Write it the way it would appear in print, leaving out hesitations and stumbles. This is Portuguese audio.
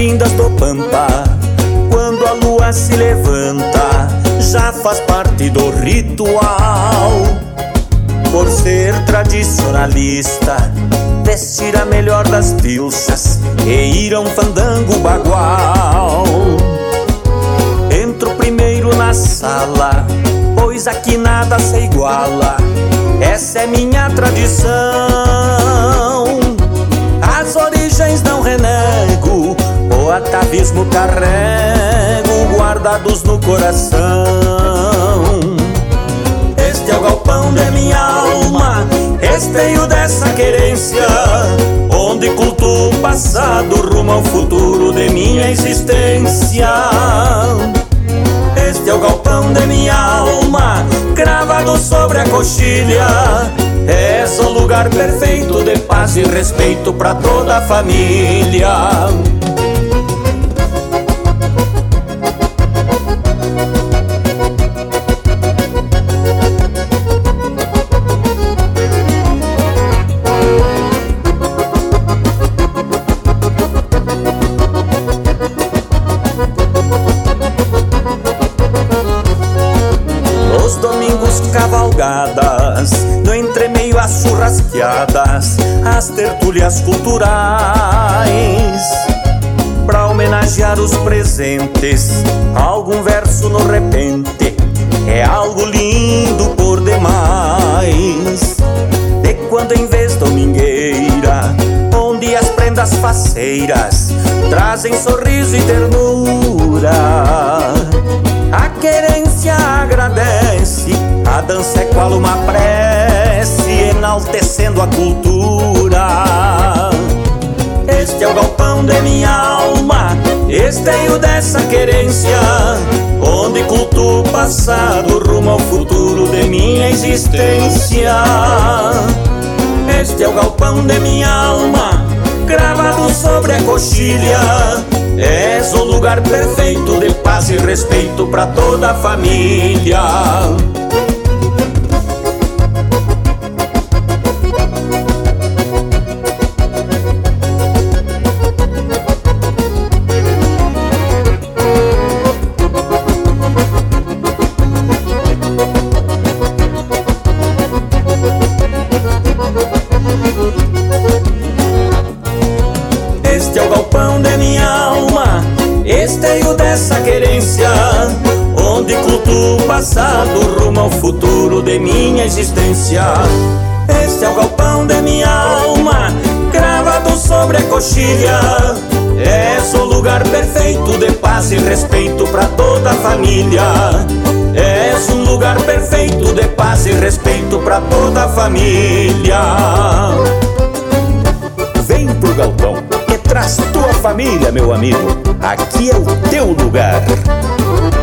lindas do Pampa, quando a lua se levanta, já faz parte do ritual. Por ser tradicionalista, vestir a melhor das pilchas e ir a um fandango bagual. Entro primeiro na sala, pois aqui nada se iguala. Essa é minha tradição. As origens não renego, o atavismo carrego, guardados no coração. Este é o galpão de minha alma, esteio dessa querência, onde cultuo o passado rumo ao futuro de minha existência. Este é o galpão de minha alma, gravado sobre a coxilha. És o lugar perfeito de paz e respeito pra toda a família. Cavalgadas, no entremeio as churrasqueadas, as tertúlias culturais, pra homenagear os presentes, algum verso no repente, é algo lindo por demais. De quando em vez domingueira, onde as prendas faceiras trazem sorriso e ternura, a querência agradece, a dança é qual uma prece, enaltecendo a cultura. Este é o galpão de minha alma, esteio dessa querência, onde cultuo o passado rumo ao futuro de minha existência. Este é o galpão de minha alma, gravado sobre a coxilha. És o lugar perfeito de paz e respeito pra toda a família. Este é o galpão de minha alma, esteio dessa querência, onde cultuo o passado rumo ao futuro de minha existência. Este é o galpão de minha alma, gravado sobre a coxilha. És o lugar perfeito de paz e respeito pra toda a família. És um lugar perfeito de paz e respeito pra toda a família. Vem pro galpão, traz tua família, meu amigo. Aqui é o teu lugar.